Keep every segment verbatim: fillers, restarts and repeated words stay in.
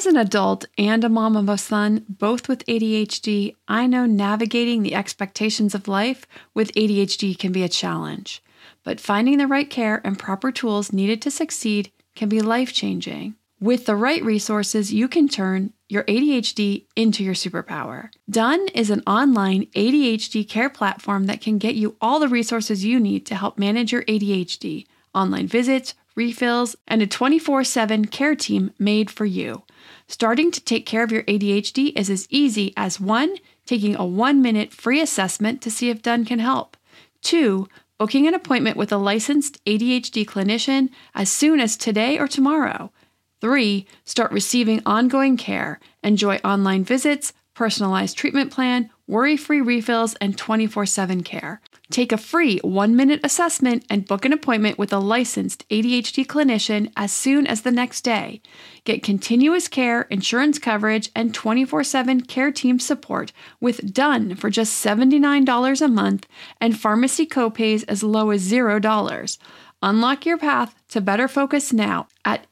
As an adult and a mom of a son, both with A D H D, I know navigating the expectations of life with A D H D can be a challenge. But finding the right care and proper tools needed to succeed can be life-changing. With the right resources, you can turn your A D H D into your superpower. Done is an online A D H D care platform that can get you all the resources you need to help manage your A D H D, online visits, refills, and a twenty-four seven care team made for you. Starting to take care of your A D H D is as easy as one, taking a one-minute free assessment to see if Done can help. Two, booking an appointment with a licensed A D H D clinician as soon as today or tomorrow. Three, start receiving ongoing care. Enjoy online visits, personalized treatment plan, worry-free refills, and twenty-four seven care. Take a free one-minute assessment and book an appointment with a licensed A D H D clinician as soon as the next day. Get continuous care, insurance coverage, and twenty-four seven care team support with Done for just seventy-nine dollars a month and pharmacy copays as low as zero dollars. Unlock your path to better focus now at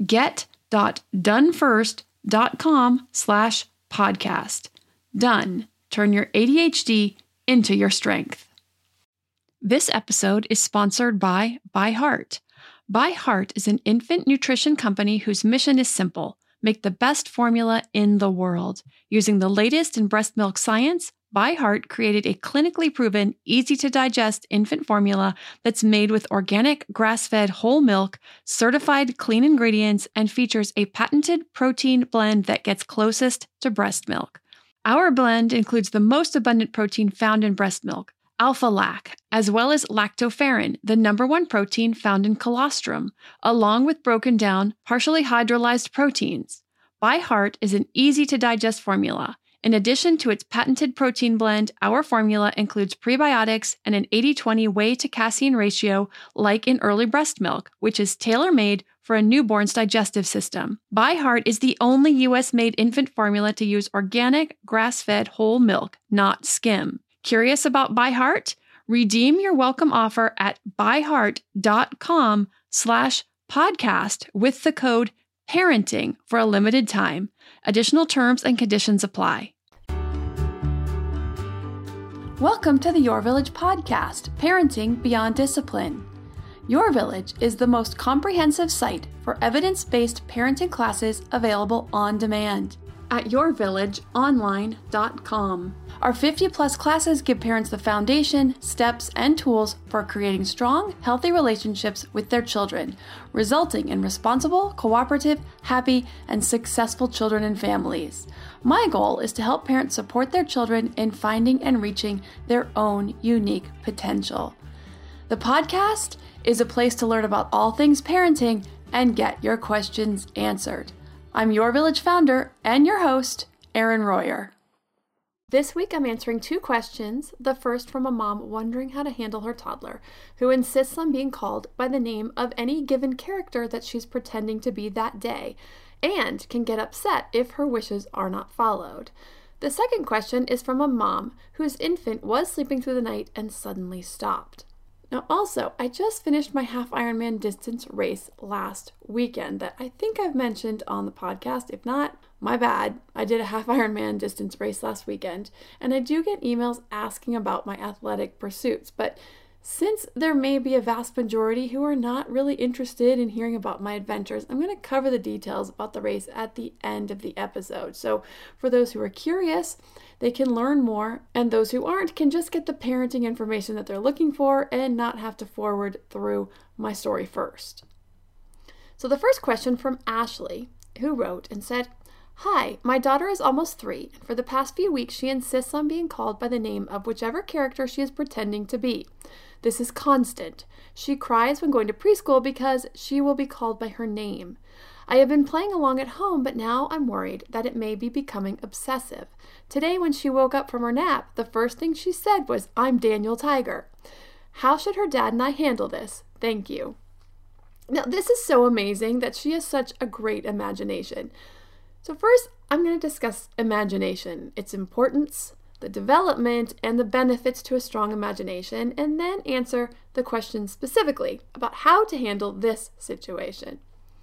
get.donefirst.com slash podcast. Done. Turn your A D H D into your strength. This episode is sponsored by ByHeart. ByHeart is an infant nutrition company whose mission is simple: make the best formula in the world. Using the latest in breast milk science, ByHeart created a clinically proven, easy-to-digest infant formula that's made with organic, grass-fed whole milk, certified clean ingredients, and features a patented protein blend that gets closest to breast milk. Our blend includes the most abundant protein found in breast milk, alpha-lac, as well as lactoferrin, the number one protein found in colostrum, along with broken down, partially hydrolyzed proteins. ByHeart is an easy-to-digest formula. In addition to its patented protein blend, our formula includes prebiotics and an eighty twenty whey to casein ratio like in early breast milk, which is tailor-made for a newborn's digestive system. ByHeart is the only U S-made infant formula to use organic, grass-fed whole milk, not skim. Curious about ByHeart? Redeem your welcome offer at byheart.com slash podcast with the code parenting for a limited time. Additional terms and conditions apply. Welcome to the Your Village podcast, Parenting Beyond Discipline. Your Village is the most comprehensive site for evidence-based parenting classes available on demand at your village online dot com. Our fifty plus classes give parents the foundation, steps, and tools for creating strong, healthy relationships with their children, resulting in responsible, cooperative, happy, and successful children and families. My goal is to help parents support their children in finding and reaching their own unique potential. The podcast is a place to learn about all things parenting and get your questions answered. I'm Your Village founder and your host, Erin Royer. This week I'm answering two questions, the first from a mom wondering how to handle her toddler, who insists on being called by the name of any given character that she's pretending to be that day, and can get upset if her wishes are not followed. The second question is from a mom whose infant was sleeping through the night and suddenly stopped. Now also, I just finished my half Ironman distance race last weekend that I think I've mentioned on the podcast. If not, my bad. I did a half Ironman distance race last weekend, and I do get emails asking about my athletic pursuits, but since there may be a vast majority who are not really interested in hearing about my adventures, I'm going to cover the details about the race at the end of the episode. So for those who are curious, they can learn more, and those who aren't can just get the parenting information that they're looking for and not have to forward through my story first. So the first question from Ashley, who wrote and said, "Hi, my daughter is almost three, and for the past few weeks she insists on being called by the name of whichever character she is pretending to be. This is constant. She cries when going to preschool because she will be called by her name. I have been playing along at home, but now I'm worried that it may be becoming obsessive. Today when she woke up from her nap, the first thing she said was, 'I'm Daniel Tiger.' How should her dad and I handle this? Thank you." Now, this is so amazing that she has such a great imagination. So first, I'm going to discuss imagination, its importance, the development, and the benefits to a strong imagination, and then answer the question specifically about how to handle this situation.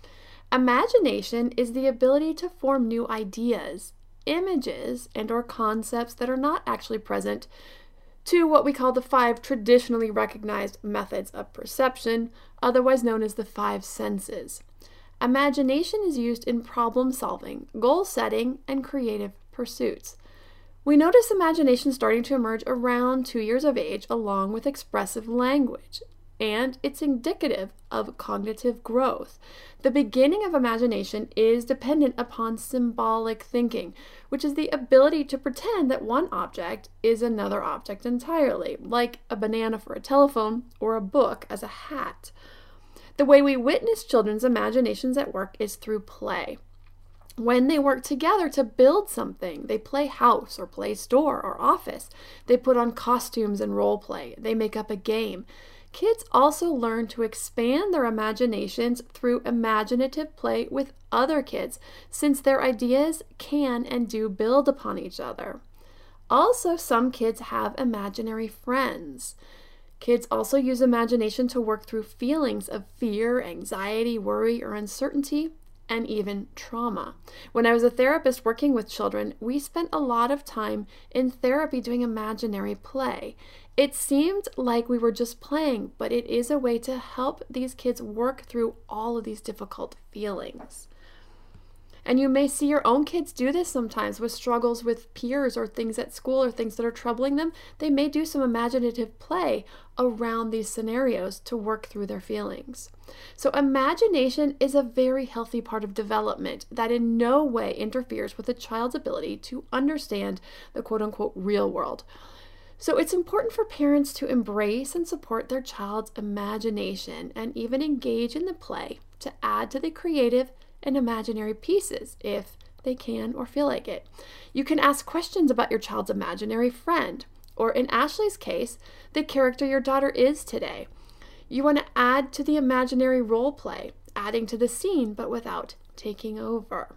Imagination is the ability to form new ideas, images, and or concepts that are not actually present to what we call the five traditionally recognized methods of perception, otherwise known as the five senses. Imagination is used in problem solving, goal setting, and creative pursuits. We notice imagination starting to emerge around two years of age along with expressive language, and it's indicative of cognitive growth. The beginning of imagination is dependent upon symbolic thinking, which is the ability to pretend that one object is another object entirely, like a banana for a telephone or a book as a hat. The way we witness children's imaginations at work is through play. When they work together to build something, they play house or play store or office. They put on costumes and role play. They make up a game. Kids also learn to expand their imaginations through imaginative play with other kids, since their ideas can and do build upon each other. Also, some kids have imaginary friends. Kids also use imagination to work through feelings of fear, anxiety, worry, or uncertainty, and even trauma. When I was a therapist working with children, we spent a lot of time in therapy doing imaginary play. It seemed like we were just playing, but it is a way to help these kids work through all of these difficult feelings. And you may see your own kids do this sometimes with struggles with peers or things at school or things that are troubling them. They may do some imaginative play around these scenarios to work through their feelings. So imagination is a very healthy part of development that in no way interferes with a child's ability to understand the quote-unquote real world. So it's important for parents to embrace and support their child's imagination and even engage in the play to add to the creative and imaginary pieces if they can or feel like it. You can ask questions about your child's imaginary friend, or in Ashley's case, the character your daughter is today. You want to add to the imaginary role play, adding to the scene but without taking over.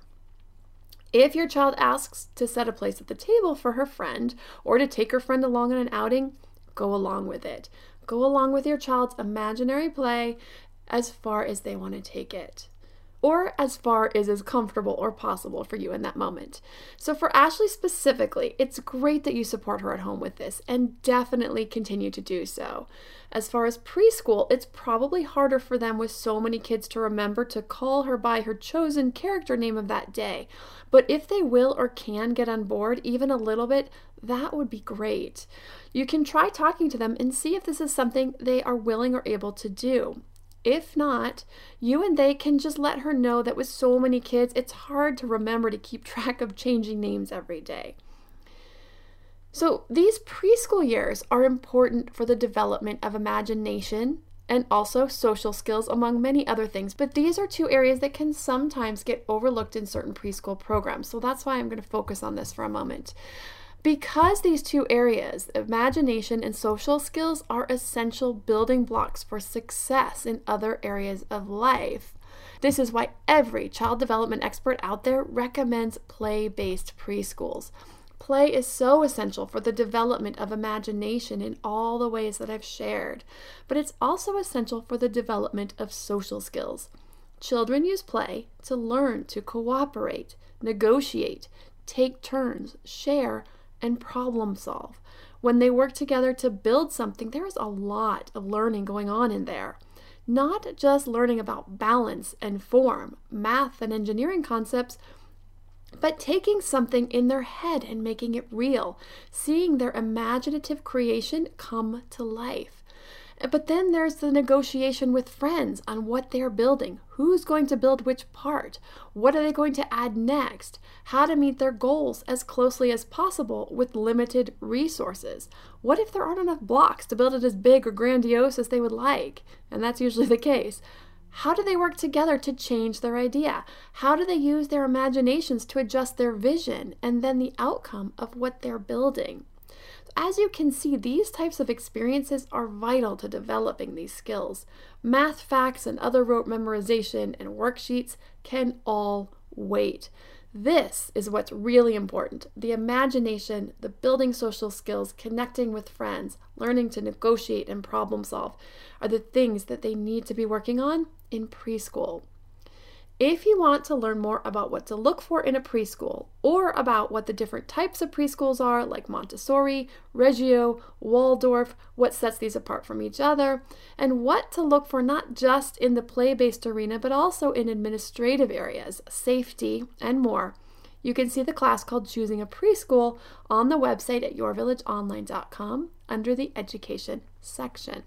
If your child asks to set a place at the table for her friend or to take her friend along on an outing, go along with it. Go along with your child's imaginary play as far as they want to take it, or as far as is comfortable or possible for you in that moment. So for Ashley specifically, it's great that you support her at home with this, and definitely continue to do so. As far as preschool, it's probably harder for them with so many kids to remember to call her by her chosen character name of that day. But if they will or can get on board even a little bit, that would be great. You can try talking to them and see if this is something they are willing or able to do. If not, you and they can just let her know that with so many kids, it's hard to remember to keep track of changing names every day. So these preschool years are important for the development of imagination and also social skills, among many other things. But these are two areas that can sometimes get overlooked in certain preschool programs. So that's why I'm going to focus on this for a moment. Because these two areas, imagination and social skills, are essential building blocks for success in other areas of life. This is why every child development expert out there recommends play-based preschools. Play is so essential for the development of imagination in all the ways that I've shared, but it's also essential for the development of social skills. Children use play to learn to cooperate, negotiate, take turns, share, and problem solve. When they work together to build something, there is a lot of learning going on in there. Not just learning about balance and form, math and engineering concepts, but taking something in their head and making it real, seeing their imaginative creation come to life. But then there's the negotiation with friends on what they're building. Who's going to build which part? What are they going to add next? How to meet their goals as closely as possible with limited resources. What if there aren't enough blocks to build it as big or grandiose as they would like? And that's usually the case. How do they work together to change their idea? How do they use their imaginations to adjust their vision and then the outcome of what they're building? As you can see, these types of experiences are vital to developing these skills. Math facts and other rote memorization and worksheets can all wait. This is what's really important. The imagination, the building social skills, connecting with friends, learning to negotiate and problem solve are the things that they need to be working on in preschool. If you want to learn more about what to look for in a preschool, or about what the different types of preschools are, like Montessori, Reggio, Waldorf, what sets these apart from each other, and what to look for not just in the play-based arena, but also in administrative areas, safety, and more, you can see the class called Choosing a Preschool on the website at your village online dot com under the Education section.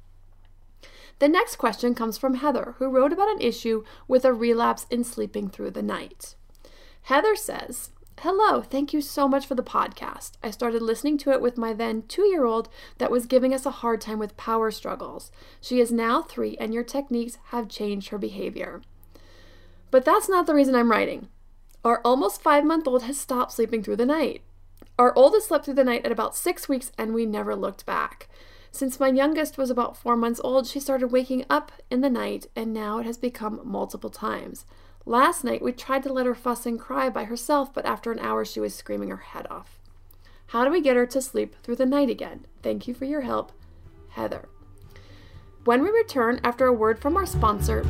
The next question comes from Heather, who wrote about an issue with a relapse in sleeping through the night. Heather says, "Hello, thank you so much for the podcast. I started listening to it with my then two-year-old that was giving us a hard time with power struggles. She is now three, and your techniques have changed her behavior." But that's not the reason I'm writing. Our almost five-month-old has stopped sleeping through the night. Our oldest slept through the night at about six weeks, and we never looked back. Since my youngest was about four months old, she started waking up in the night, and now it has become multiple times. Last night, we tried to let her fuss and cry by herself, but after an hour, she was screaming her head off. How do we get her to sleep through the night again? Thank you for your help, Heather. When we return after a word from our sponsor...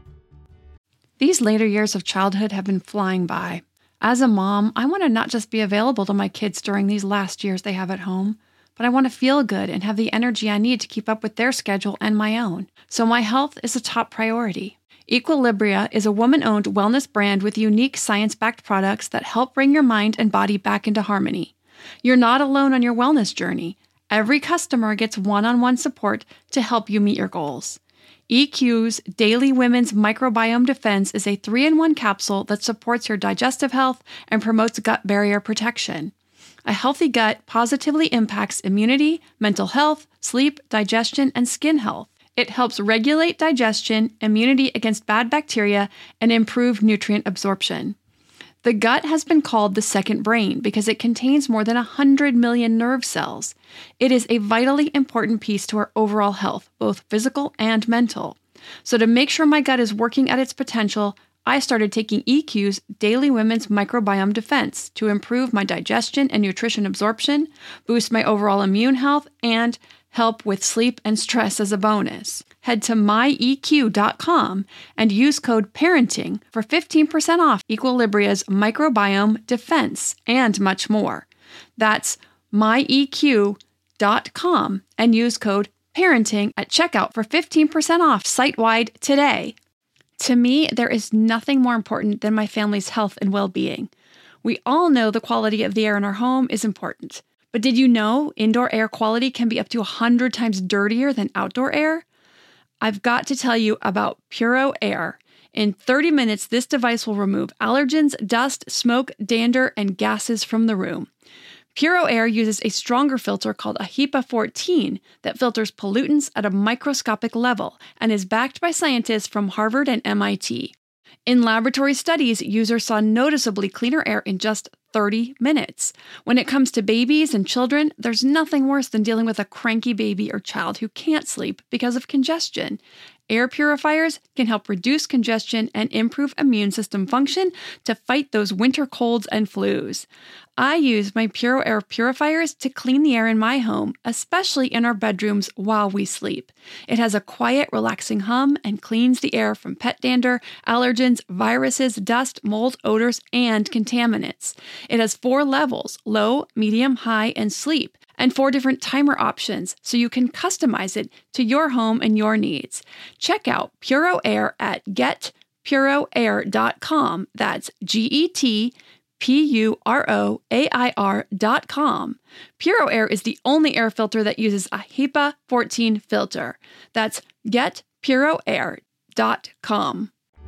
These later years of childhood have been flying by. As a mom, I want to not just be available to my kids during these last years they have at home, but I want to feel good and have the energy I need to keep up with their schedule and my own. So my health is a top priority. Equilibria is a woman-owned wellness brand with unique science-backed products that help bring your mind and body back into harmony. You're not alone on your wellness journey. Every customer gets one-on-one support to help you meet your goals. E Q's Daily Women's Microbiome Defense is a three-in-one capsule that supports your digestive health and promotes gut barrier protection. A healthy gut positively impacts immunity, mental health, sleep, digestion, and skin health. It helps regulate digestion, immunity against bad bacteria, and improve nutrient absorption. The gut has been called the second brain because it contains more than one hundred million nerve cells. It is a vitally important piece to our overall health, both physical and mental. So to make sure my gut is working at its potential, I started taking E Q's Daily Women's Microbiome Defense to improve my digestion and nutrition absorption, boost my overall immune health, and help with sleep and stress as a bonus. Head to my e q dot com and use code PARENTING for fifteen percent off Equilibria's Microbiome Defense and much more. That's my e q dot com and use code PARENTING at checkout for fifteen percent off site-wide today. To me, there is nothing more important than my family's health and well-being. We all know the quality of the air in our home is important. But did you know indoor air quality can be up to one hundred times dirtier than outdoor air? I've got to tell you about Puro Air. In thirty minutes, this device will remove allergens, dust, smoke, dander, and gases from the room. Puro Air uses a stronger filter called a HEPA fourteen that filters pollutants at a microscopic level and is backed by scientists from Harvard and M I T. In laboratory studies, users saw noticeably cleaner air in just thirty minutes. When it comes to babies and children, there's nothing worse than dealing with a cranky baby or child who can't sleep because of congestion. Air purifiers can help reduce congestion and improve immune system function to fight those winter colds and flus. I use my Puro Air purifiers to clean the air in my home, especially in our bedrooms while we sleep. It has a quiet, relaxing hum and cleans the air from pet dander, allergens, viruses, dust, mold, odors, and contaminants. It has four levels: low, medium, high, and sleep, and four different timer options, so you can customize it to your home and your needs. Check out Puro Air at get puro air dot com. That's G E T P U R O A I R dot com. Puro Air is the only air filter that uses a HEPA fourteen filter. That's get puro air dot com.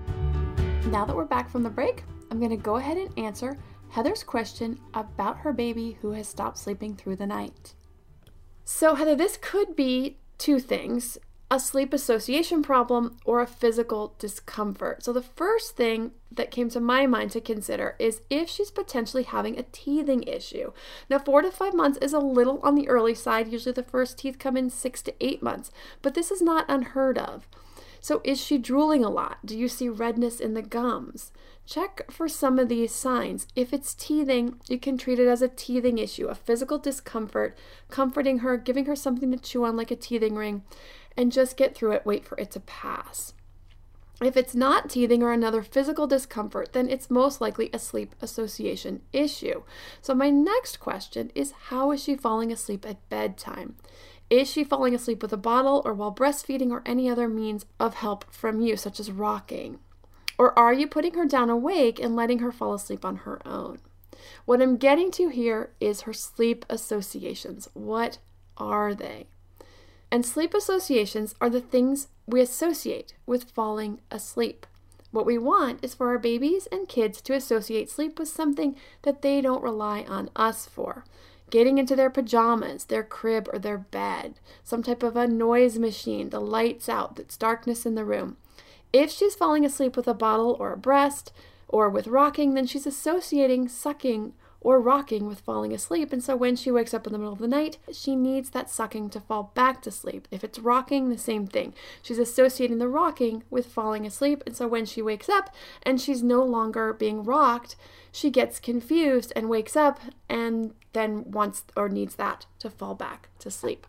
Now that we're back from the break, I'm going to go ahead and answer Heather's question about her baby who has stopped sleeping through the night. So Heather, this could be two things: a sleep association problem or a physical discomfort. So the first thing that came to my mind to consider is if she's potentially having a teething issue. Now, four to five months is a little on the early side. Usually the first teeth come in six to eight months, but this is not unheard of. So is she drooling a lot? Do you see redness in the gums? Check for some of these signs. If it's teething, you can treat it as a teething issue, a physical discomfort, comforting her, giving her something to chew on like a teething ring, and just get through it, wait for it to pass. If it's not teething or another physical discomfort, then it's most likely a sleep association issue. So my next question is, how is she falling asleep at bedtime? Is she falling asleep with a bottle or while breastfeeding or any other means of help from you, such as rocking? Or are you putting her down awake and letting her fall asleep on her own? What I'm getting to here is her sleep associations. What are they? And sleep associations are the things we associate with falling asleep. What we want is for our babies and kids to associate sleep with something that they don't rely on us for. Getting into their pajamas, their crib, or their bed, some type of a noise machine, the lights out, that's darkness in the room. If she's falling asleep with a bottle or a breast or with rocking, then she's associating sucking or rocking with falling asleep. And so when she wakes up in the middle of the night, she needs that sucking to fall back to sleep. If it's rocking, the same thing. She's associating the rocking with falling asleep. And so when she wakes up and she's no longer being rocked, she gets confused and wakes up and then wants or needs that to fall back to sleep.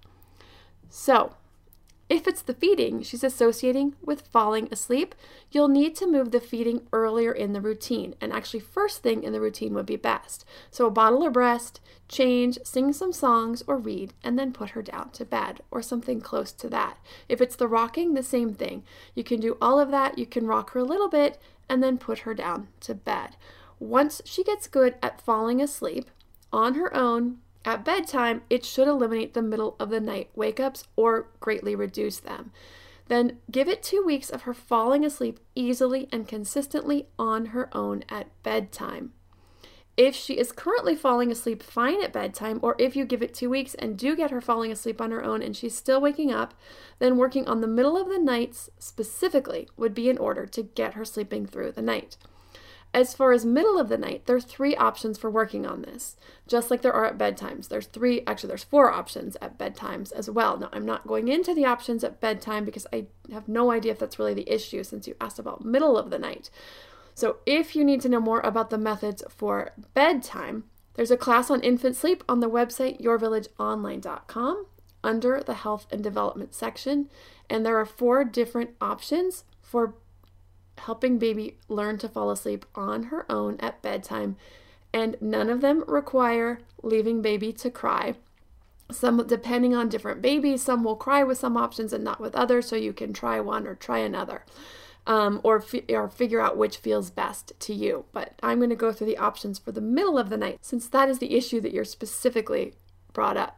So if it's the feeding she's associating with falling asleep, you'll need to move the feeding earlier in the routine. And actually, first thing in the routine would be best. So a bottle or breast, change, sing some songs or read, and then put her down to bed or something close to that. If it's the rocking, the same thing. You can do all of that. You can rock her a little bit and then put her down to bed. Once she gets good at falling asleep on her own, at bedtime, it should eliminate the middle of the night wake-ups or greatly reduce them. Then give it two weeks of her falling asleep easily and consistently on her own at bedtime. If she is currently falling asleep fine at bedtime, or if you give it two weeks and do get her falling asleep on her own and she's still waking up, then working on the middle of the nights specifically would be in order to get her sleeping through the night. As far as middle of the night, there are three options for working on this, just like there are at bedtimes. There's three, actually there's four options at bedtimes as well. Now, I'm not going into the options at bedtime because I have no idea if that's really the issue since you asked about middle of the night. So if you need to know more about the methods for bedtime, there's a class on infant sleep on the website your village online dot com under the health and development section. And there are four different options for helping baby learn to fall asleep on her own at bedtime, and none of them require leaving baby to cry. Some, depending on different babies, some will cry with some options and not with others, so you can try one or try another, um, or, fi- or figure out which feels best to you. But I'm going to go through the options for the middle of the night, since that is the issue that you're specifically brought up.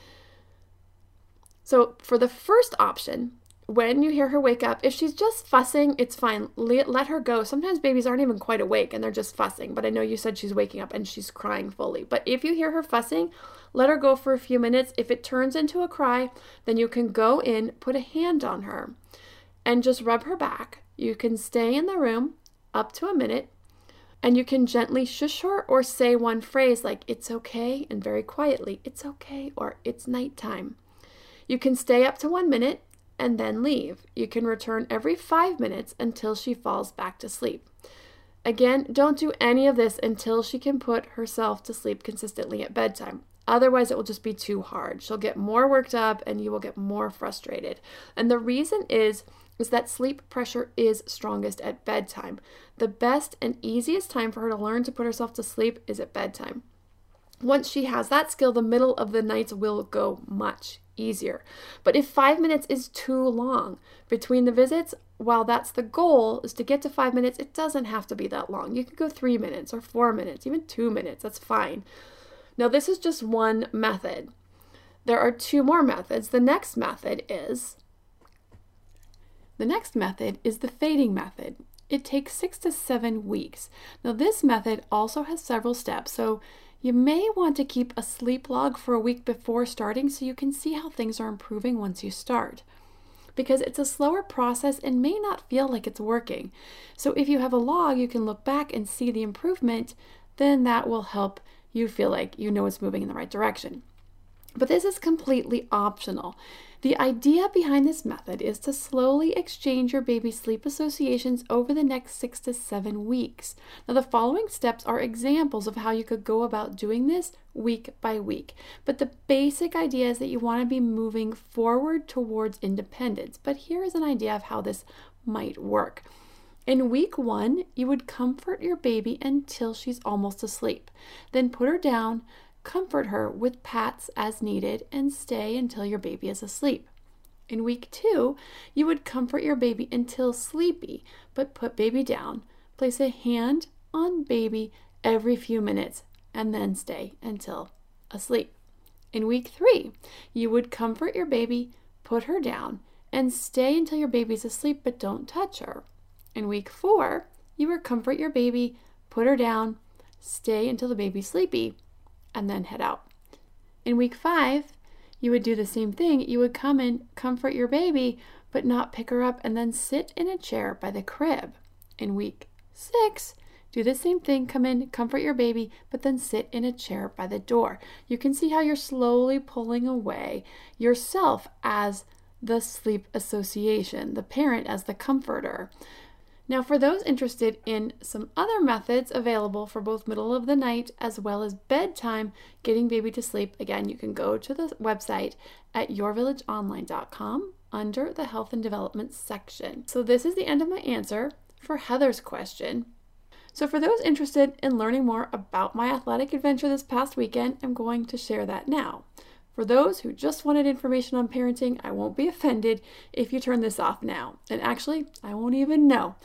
So for the first option, when you hear her wake up, if she's just fussing, it's fine. Let, let her go. Sometimes babies aren't even quite awake and they're just fussing. But I know you said she's waking up and she's crying fully. But if you hear her fussing, let her go for a few minutes. If it turns into a cry, then you can go in, put a hand on her, and just rub her back. You can stay in the room up to a minute, and you can gently shush her or say one phrase like, "It's okay," and very quietly, "It's okay," or "It's nighttime." You can stay up to one minute and then leave. You can return every five minutes until she falls back to sleep. Again, don't do any of this until she can put herself to sleep consistently at bedtime. Otherwise, it will just be too hard. She'll get more worked up and you will get more frustrated. And the reason is, is that sleep pressure is strongest at bedtime. The best and easiest time for her to learn to put herself to sleep is at bedtime. Once she has that skill, the middle of the nights will go much easier. But if five minutes is too long between the visits, while that's the goal is to get to five minutes, it doesn't have to be that long. You can go three minutes or four minutes, even two minutes. That's fine. Now, this is just one method. There are two more methods. The next method is the next method is the fading method. It takes six to seven weeks. Now, this method also has several steps. So you may want to keep a sleep log for a week before starting so you can see how things are improving once you start. Because it's a slower process and may not feel like it's working. So if you have a log, you can look back and see the improvement, then that will help you feel like you know it's moving in the right direction. But this is completely optional. The idea behind this method is to slowly exchange your baby's sleep associations over the next six to seven weeks. Now, the following steps are examples of how you could go about doing this week by week. But the basic idea is that you want to be moving forward towards independence. But here is an idea of how this might work. In week one, you would comfort your baby until she's almost asleep. Then put her down, comfort her with pats as needed, and stay until your baby is asleep. In week two, you would comfort your baby until sleepy, but put baby down. Place a hand on baby every few minutes, and then stay until asleep. In week three, you would comfort your baby, put her down, and stay until your baby's asleep, but don't touch her. In week four, you would comfort your baby, put her down, stay until the baby's sleepy, and then head out. In week five, you would do the same thing. You would come and comfort your baby, but not pick her up, and then sit in a chair by the crib. In week six, do the same thing. Come in, comfort your baby, but then sit in a chair by the door. You can see how you're slowly pulling away yourself as the sleep association, the parent as the comforter. Now, for those interested in some other methods available for both middle of the night as well as bedtime, getting baby to sleep, again, you can go to the website at your village online dot com under the Health and Development section. So this is the end of my answer for Heather's question. So for those interested in learning more about my athletic adventure this past weekend, I'm going to share that now. For those who just wanted information on parenting, I won't be offended if you turn this off now. And actually, I won't even know.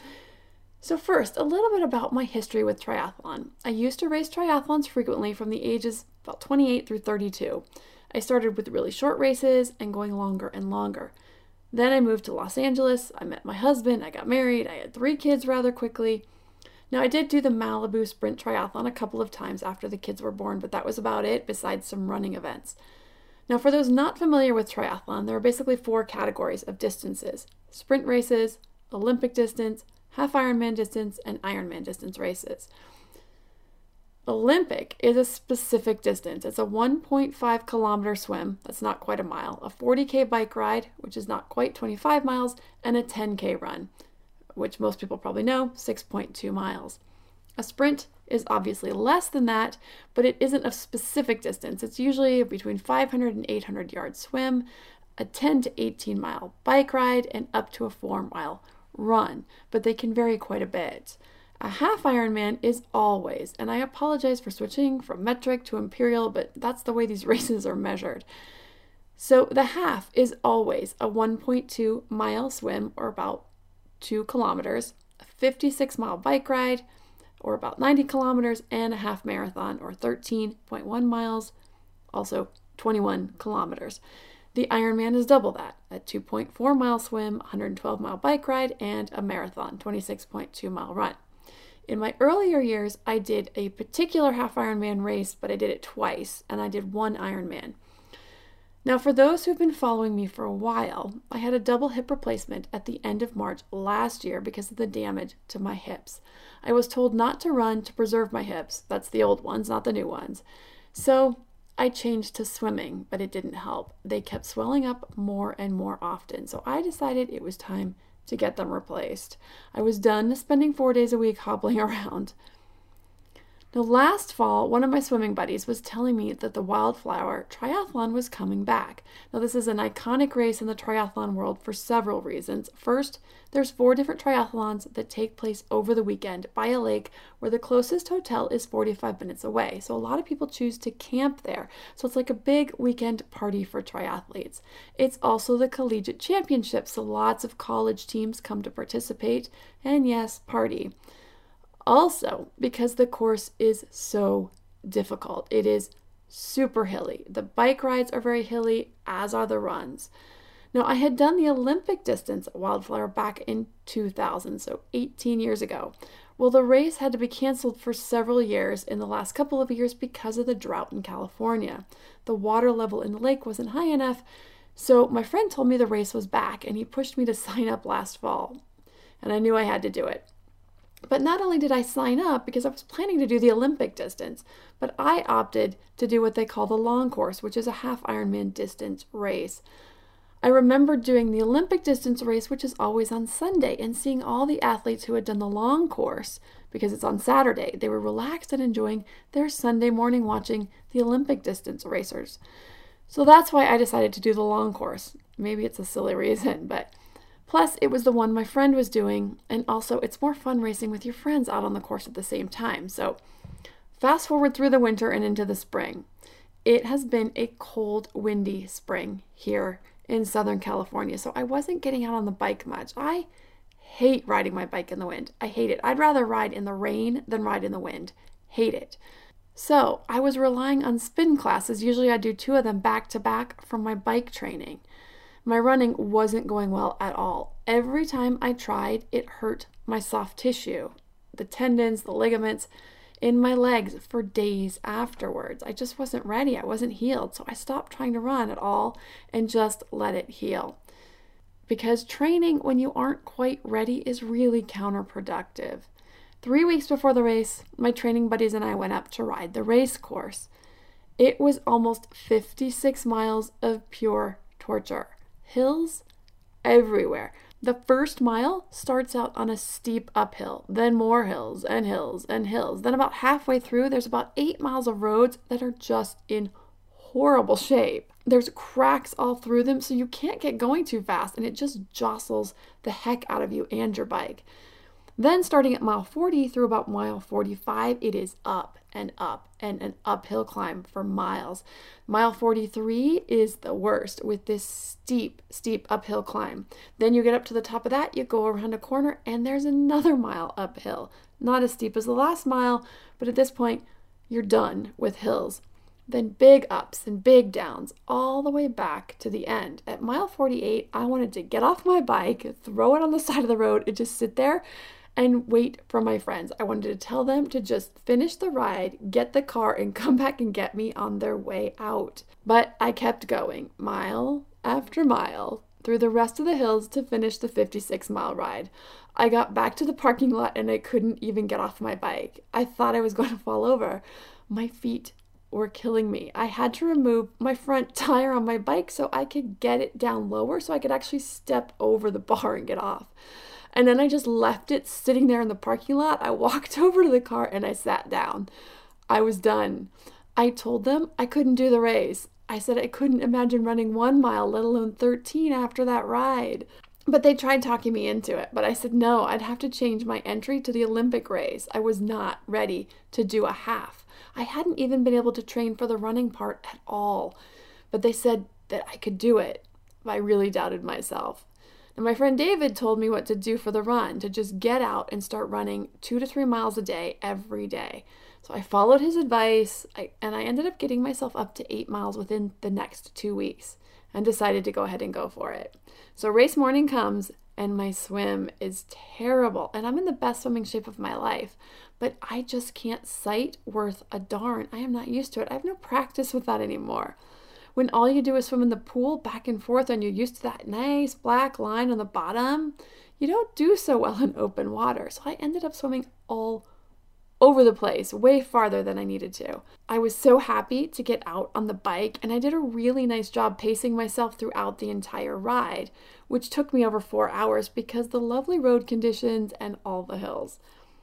So first, a little bit about my history with triathlon. I used to race triathlons frequently from the ages about twenty-eight through thirty-two. I started with really short races and going longer and longer. Then I moved to Los Angeles. I met my husband. I got married. I had three kids rather quickly. Now, I did do the Malibu Sprint Triathlon a couple of times after the kids were born, but that was about it, besides some running events. Now, for those not familiar with triathlon, there are basically four categories of distances: sprint races, Olympic distance, half Ironman distance, and Ironman distance races. Olympic is a specific distance. It's a one point five kilometer swim, that's not quite a mile, a forty K bike ride, which is not quite twenty-five miles, and a ten K run, which most people probably know, six point two miles. A sprint is obviously less than that, but it isn't a specific distance. It's usually between five hundred and eight hundred yard swim, a ten to eighteen mile bike ride, and up to a four mile run, but they can vary quite a bit. A half Ironman is always, and I apologize for switching from metric to imperial, but that's the way these races are measured. So the half is always a one point two mile swim, or about two kilometers, a fifty-six mile bike ride, or about ninety kilometers, and a half marathon, or thirteen point one miles, also twenty-one kilometers. The Ironman is double that, a two point four mile swim, one hundred twelve mile bike ride, and a marathon, twenty-six point two mile run. In my earlier years, I did a particular half Ironman race, but I did it twice, and I did one Ironman. Now, for those who've been following me for a while, I had a double hip replacement at the end of March last year because of the damage to my hips. I was told not to run to preserve my hips. That's the old ones, not the new ones. So I changed to swimming, but it didn't help. They kept swelling up more and more often. So I decided it was time to get them replaced. I was done spending four days a week hobbling around. Now, last fall, one of my swimming buddies was telling me that the Wildflower Triathlon was coming back. Now, this is an iconic race in the triathlon world for several reasons. First, there's four different triathlons that take place over the weekend by a lake where the closest hotel is forty-five minutes away. So a lot of people choose to camp there. So it's like a big weekend party for triathletes. It's also the collegiate championship, so lots of college teams come to participate and, yes, party. Also, because the course is so difficult, it is super hilly. The bike rides are very hilly, as are the runs. Now, I had done the Olympic distance at Wildflower back in two thousand, so eighteen years ago. Well, the race had to be canceled for several years in the last couple of years because of the drought in California. The water level in the lake wasn't high enough, so my friend told me the race was back, and he pushed me to sign up last fall. And I knew I had to do it. But not only did I sign up because I was planning to do the Olympic distance, but I opted to do what they call the long course, which is a half Ironman distance race. I remember doing the Olympic distance race, which is always on Sunday, and seeing all the athletes who had done the long course, because it's on Saturday. They were relaxed and enjoying their Sunday morning watching the Olympic distance racers. So that's why I decided to do the long course. Maybe it's a silly reason, but Plus, it was the one my friend was doing, and also it's more fun racing with your friends out on the course at the same time. So fast forward through the winter and into the spring. It has been a cold, windy spring here in Southern California, so I wasn't getting out on the bike much. I hate riding my bike in the wind. I hate it. I'd rather ride in the rain than ride in the wind. Hate it. So I was relying on spin classes. Usually I do two of them back to back from my bike training. My running wasn't going well at all. Every time I tried, it hurt my soft tissue, the tendons, the ligaments in my legs for days afterwards. I just wasn't ready. I wasn't healed. So I stopped trying to run at all and just let it heal. Because training when you aren't quite ready is really counterproductive. Three weeks before the race, my training buddies and I went up to ride the race course. It was almost fifty-six miles of pure torture. Hills everywhere. The first mile starts out on a steep uphill, then more hills and hills and hills. Then about halfway through, there's about eight miles of roads that are just in horrible shape. There's cracks all through them, so you can't get going too fast, and it just jostles the heck out of you and your bike. Then starting at mile forty through about mile forty-five, it is up and up and an uphill climb for miles. Mile forty-three is the worst with this steep, steep uphill climb. Then you get up to the top of that, you go around a corner, and there's another mile uphill. Not as steep as the last mile, but at this point, you're done with hills. Then big ups and big downs all the way back to the end. At mile forty-eight, I wanted to get off my bike, throw it on the side of the road, and just sit there and wait for my friends. I wanted to tell them to just finish the ride, get the car, and come back and get me on their way out. But I kept going, mile after mile, through the rest of the hills to finish the fifty-six mile ride. I got back to the parking lot and I couldn't even get off my bike. I thought I was going to fall over. My feet were killing me. I had to remove my front tire on my bike so I could get it down lower so I could actually step over the bar and get off. And then I just left it sitting there in the parking lot. I walked over to the car and I sat down. I was done. I told them I couldn't do the race. I said I couldn't imagine running one mile, let alone thirteen after that ride. But they tried talking me into it. But I said no, I'd have to change my entry to the Olympic race. I was not ready to do a half. I hadn't even been able to train for the running part at all. But they said that I could do it. I really doubted myself. And my friend David told me what to do for the run, to just get out and start running two to three miles a day every day. So I followed his advice, I, and I ended up getting myself up to eight miles within the next two weeks and decided to go ahead and go for it. So race morning comes and my swim is terrible, and I'm in the best swimming shape of my life, but I just can't sight worth a darn. I am not used to it. I have no practice with that anymore. When all you do is swim in the pool back and forth and you're used to that nice black line on the bottom, you don't do so well in open water. So I ended up swimming all over the place, way farther than I needed to. I was so happy to get out on the bike, and I did a really nice job pacing myself throughout the entire ride, which took me over four hours because the lovely road conditions and all the hills.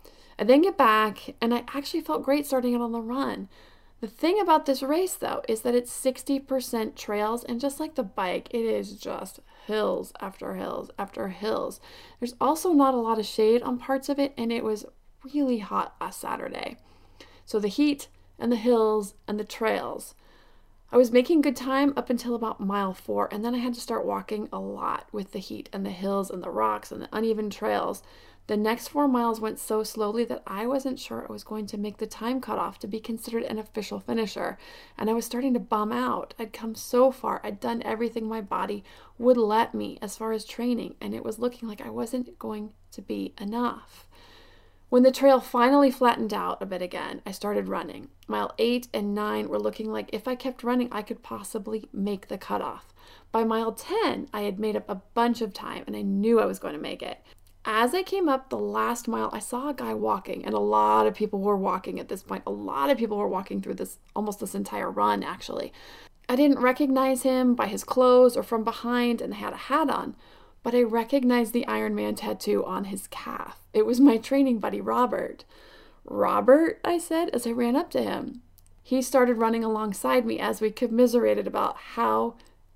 I then get back, and I actually felt great starting out on the run. The thing about this race, though, is that it's sixty percent trails, and just like the bike, it is just hills after hills after hills. There's also not a lot of shade on parts of it, and it was really hot last Saturday. So the heat and the hills and the trails. I was making good time up until about mile four, and then I had to start walking a lot with the heat and the hills and the rocks and the uneven trails. The next four miles went so slowly that I wasn't sure I was going to make the time cutoff to be considered an official finisher, and I was starting to bum out. I'd come so far. I'd done everything my body would let me as far as training, and it was looking like I wasn't going to be enough. When the trail finally flattened out a bit again, I started running. Mile eight and nine were looking like if I kept running, I could possibly make the cutoff. By mile ten, I had made up a bunch of time, and I knew I was going to make it. As I came up the last mile, I saw a guy walking, and a lot of people were walking at this point. A lot of people were walking through this, almost this entire run, actually. I didn't recognize him by his clothes or from behind, and had a hat on, but I recognized the Iron Man tattoo on his calf. It was my training buddy, Robert. "Robert," I said as I ran up to him. He started running alongside me as we commiserated about how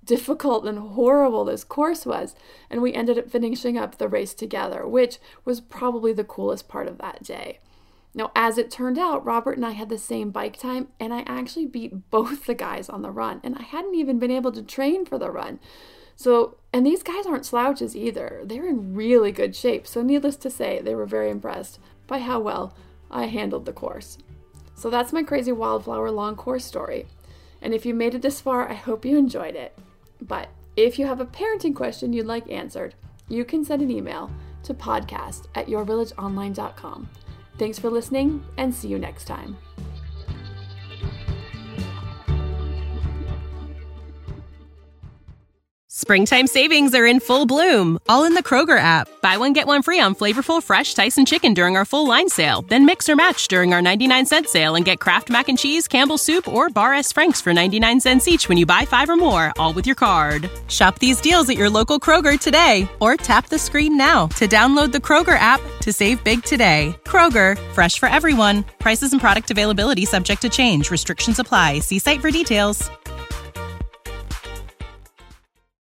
difficult and horrible this course was. And we ended up finishing up the race together, which was probably the coolest part of that day. Now, as it turned out, Robert and I had the same bike time, and I actually beat both the guys on the run, and I hadn't even been able to train for the run. So, and these guys aren't slouches either. They're in really good shape. So needless to say, they were very impressed by how well I handled the course. So that's my Crazy Wildflower long course story. And if you made it this far, I hope you enjoyed it. But if you have a parenting question you'd like answered, you can send an email to podcast at your village online dot com. Thanks for listening, and see you next time. Springtime savings are in full bloom, all in the Kroger app. Buy one, get one free on flavorful, fresh Tyson chicken during our full line sale. Then mix or match during our ninety-nine cent sale and get Kraft Mac and Cheese, Campbell's Soup, or Bar S. Frank's for ninety-nine cents each when you buy five or more, all with your card. Shop these deals at your local Kroger today, or tap the screen now to download the Kroger app to save big today. Kroger, fresh for everyone. Prices and product availability subject to change. Restrictions apply. See site for details.